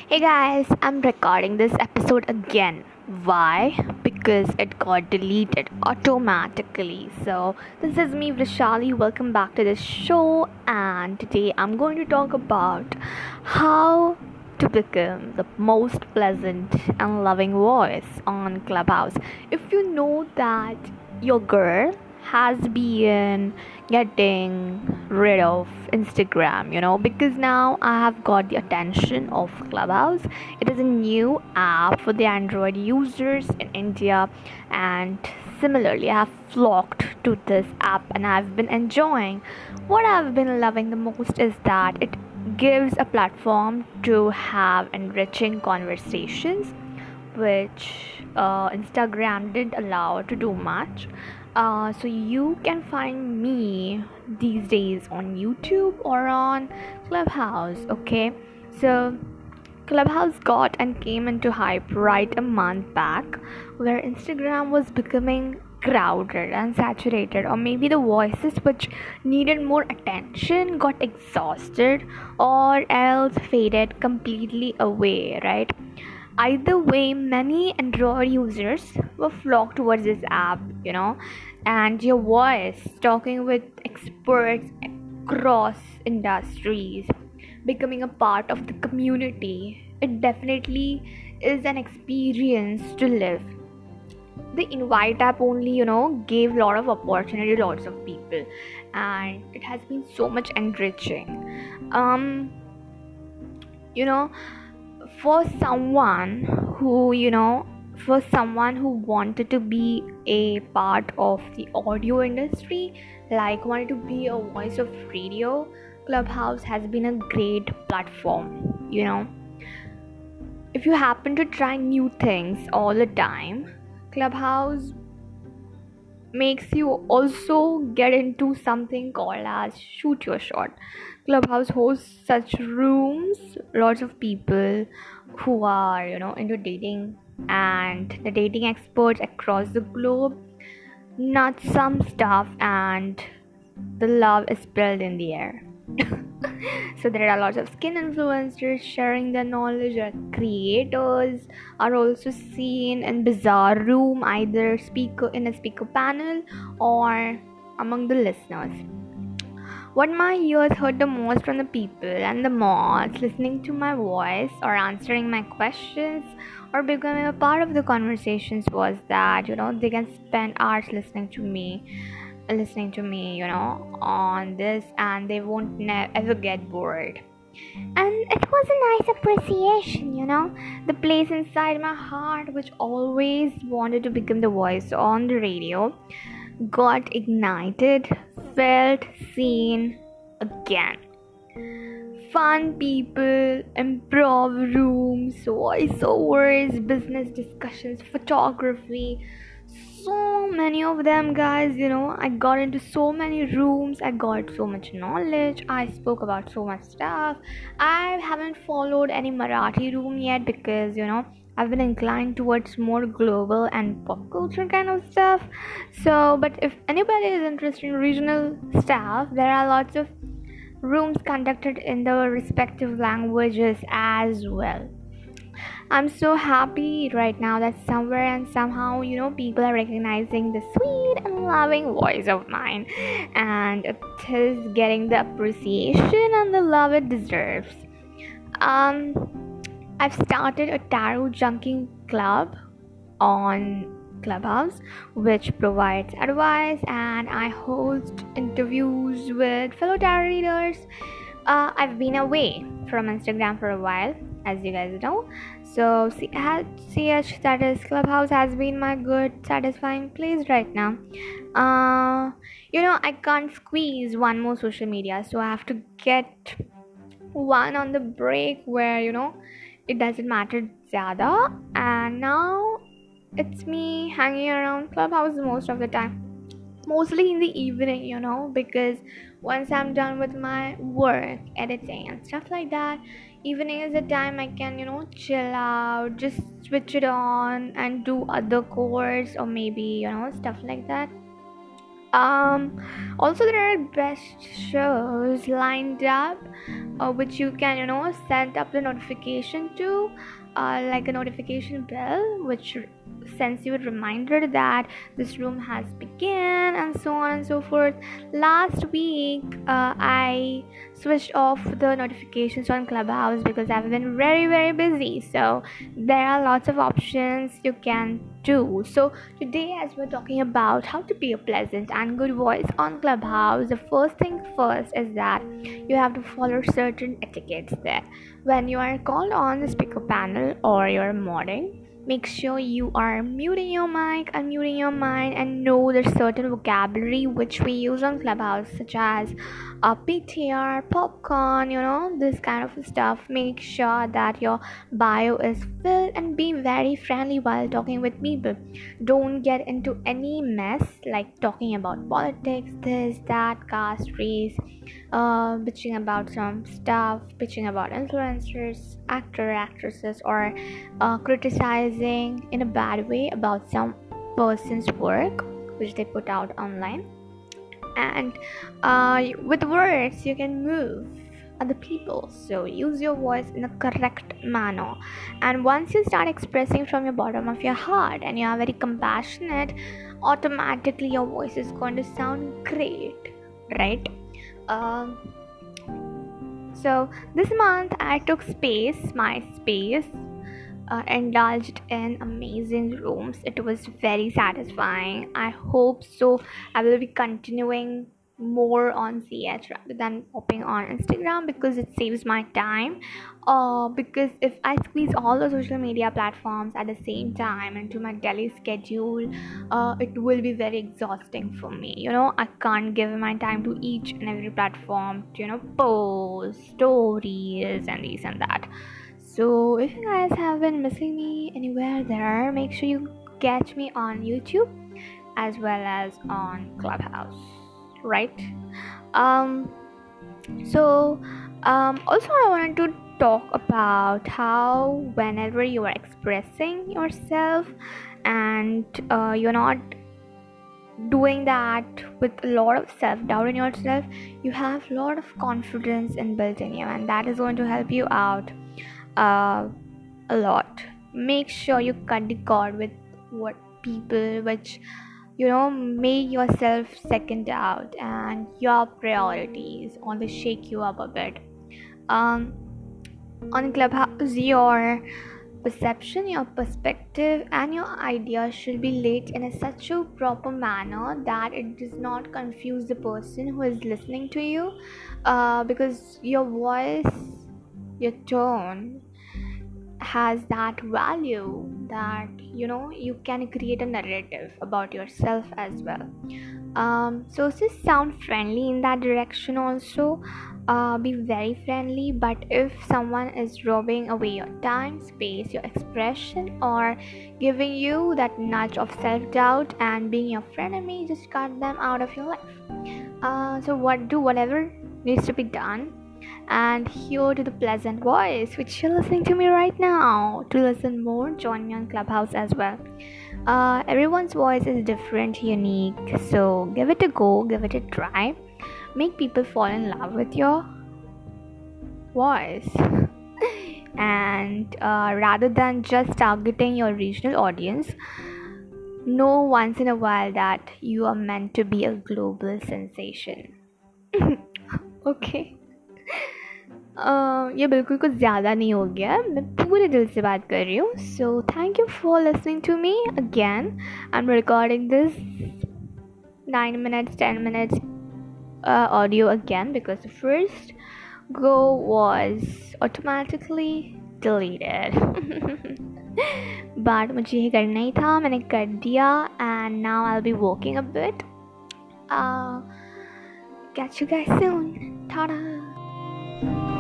Hey guys, I'm recording this episode again. Why? Because it got deleted automatically. So, this is me, Vrishali. Welcome back to the show. And today I'm going to talk about how to become the most pleasant and loving voice on Clubhouse. If you know that your girl has been getting rid of Instagram, because now I have got the attention of Clubhouse. It is a new app for the Android users in India, and similarly, I have flocked to this app and I've been enjoying. What I've been loving the most is that it gives a platform to have enriching conversations which Instagram didn't allow to do much. So you can find me these days on YouTube or on Clubhouse. Okay, so Clubhouse got and came into hype right a month back, where Instagram was becoming crowded and saturated, or maybe the voices which needed more attention got exhausted or else faded completely away, right? Either way, many Android users were flocked towards this app, and your voice talking with experts across industries, becoming a part of the community. It definitely is an experience to live. The invite app only, gave a lot of opportunity to lots of people, and it has been so much enriching. Um, you know, for someone who wanted to be a part of the audio industry, like wanted to be a voice of radio, Clubhouse has been a great platform. If you happen to try new things all the time, Clubhouse makes you also get into something called as shoot your shot. Clubhouse hosts such rooms, lots of people who are, into dating and the dating experts across the globe, not some stuff, and the love is spread in the air. So there are lots of skin influencers sharing their knowledge, and creators are also seen in bizarre room, either speaker in a speaker panel or among the listeners. What my ears heard the most from the people and the mods listening to my voice or answering my questions or becoming a part of the conversations was that they can spend hours listening to me on this, and they won't ever get bored. And it was a nice appreciation, the place inside my heart which always wanted to become the voice on the radio got ignited, felt seen again. Fun people, improv rooms, voiceovers, business discussions, photography, so many of them, guys. I got into so many rooms, I got so much knowledge, I spoke about so much stuff. I haven't followed any Marathi room yet because I've been inclined towards more global and pop culture kind of stuff. So, but if anybody is interested in regional stuff, there are lots of rooms conducted in the respective languages as well. I'm so happy right now that somewhere and somehow, people are recognizing the sweet and loving voice of mine, and it is getting the appreciation and the love it deserves. I've started a tarot junking club on Clubhouse, which provides advice, and I host interviews with fellow tarot readers. I've been away from Instagram for a while, as you guys know. So CH, that is Clubhouse, has been my good, satisfying place right now. I can't squeeze one more social media, so I have to get one on the break where it doesn't matter zyada, and now it's me hanging around Clubhouse most of the time, mostly in the evening, because once I'm done with my work, editing and stuff like that, evening is the time I can chill out, just switch it on and do other chores, or maybe stuff like that. Um, Also, there are best shows lined up, which you can, send up the notification to, like a notification bell, which sends you a reminder that this room has begun, and so on and so forth. Last week, I switched off the notifications on Clubhouse because I've been very, very busy. So there are lots of options you can do. So today, as we're talking about how to be a pleasant and good voice on Clubhouse, the first thing first is that you have to follow certain etiquettes there. When you are called on the speaker panel or you're modding, make sure you are muting your mic, unmuting your mind, and know there's certain vocabulary which we use on Clubhouse, such as PTR, popcorn, this kind of stuff. Make sure that your bio is filled and be very friendly while talking with people. Don't get into any mess like talking about politics, this, that, caste, race, bitching about some stuff, bitching about influencers, actresses, or criticizing in a bad way about some person's work which they put out online. And with words you can move other people, so use your voice in a correct manner. And once you start expressing from your bottom of your heart and you are very compassionate, automatically your voice is going to sound great, right? So this month I took my space, indulged in amazing rooms. It was very satisfying. I hope so. I will be continuing more on CH rather than popping on Instagram because it saves my time. Because if I squeeze all the social media platforms at the same time into my daily schedule, it will be very exhausting for me. I can't give my time to each and every platform to post stories and this and that. So if you guys have been missing me anywhere there, make sure you catch me on YouTube as well as on Clubhouse, right? Also I wanted to talk about how whenever you are expressing yourself and you're not doing that with a lot of self-doubt in yourself, you have a lot of confidence inbuilt in you, and that is going to help you out a lot. Make sure you cut the cord with what people which make yourself second out, and your priorities only shake you up a bit. On Clubhouse, your perception, your perspective, and your ideas should be laid in such a proper manner that it does not confuse the person who is listening to you, because your voice, your tone has that value that you can create a narrative about yourself as well. So just sound friendly in that direction also. Be very friendly, but if someone is robbing away your time, space, your expression, or giving you that nudge of self-doubt and being your frenemy, just cut them out of your life. So whatever needs to be done, and hear to the pleasant voice which you're listening to me right now. To listen more, join me on Clubhouse as well. Everyone's voice is different, unique, so give it a go, give it a try. Make people fall in love with your voice. And rather than just targeting your regional audience, know once in a while that you are meant to be a global sensation. Okay. ये बिल्कुल कुछ ज़्यादा नहीं हो गया, मैं पूरे दिल से बात कर रही हूँ. So thank you for listening to me again. I'm recording this 9 minutes, 10 minutes audio again because the first go was automatically deleted. But मुझे ये करना ही था, मैंने कर दिया, and now I'll be walking a bit. Catch you guys soon. Ta-da!